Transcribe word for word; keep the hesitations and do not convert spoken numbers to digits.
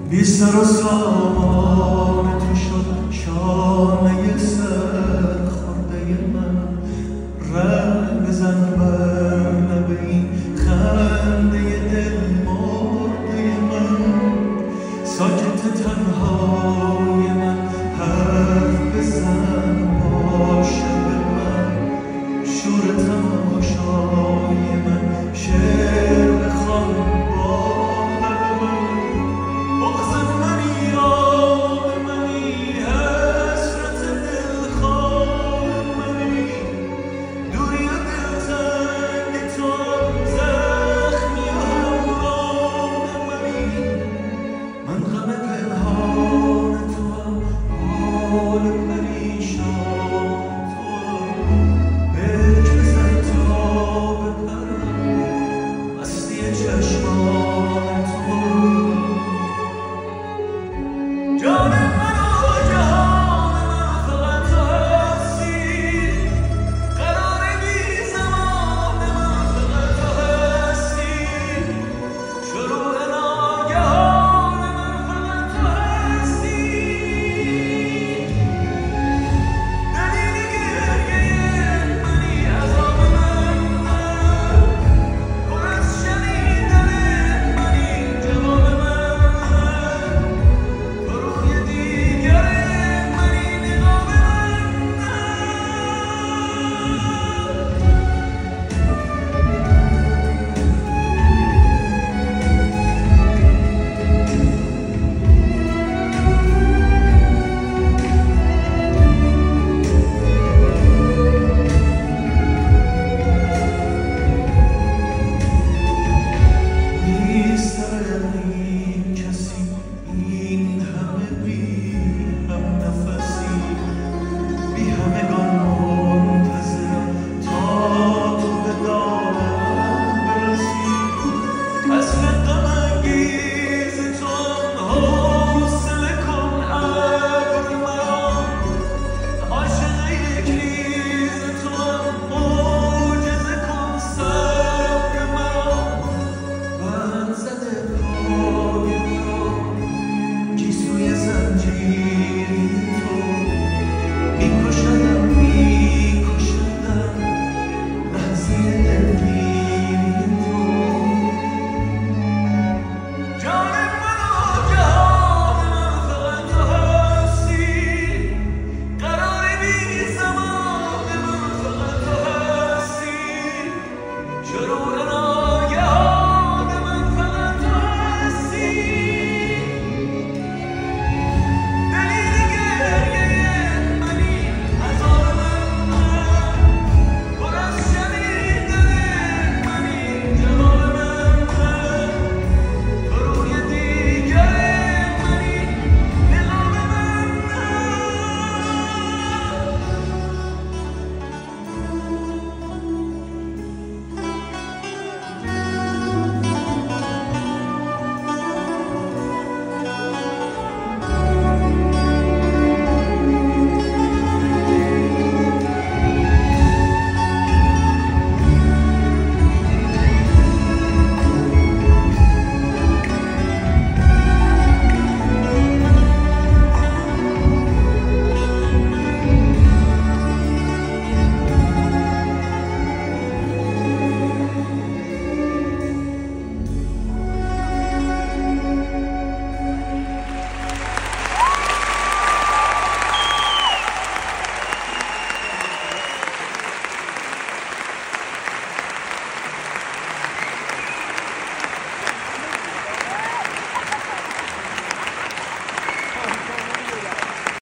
بی سر و سامان تو شد شانه سر خورده من. رنگ بزن بر لب این خنده دل مرده من. ساکت تنهای من حرف بزن با شب من. شور تماشای من شعر بخوان با لب من. بغض منی آب منی حسرت دلخواه منی. دوری و دلتنگ تو زخمی و همراه منی. من غم پنهان تو حال پریشان تو. بهش بزن تا بپرم مستی چشمان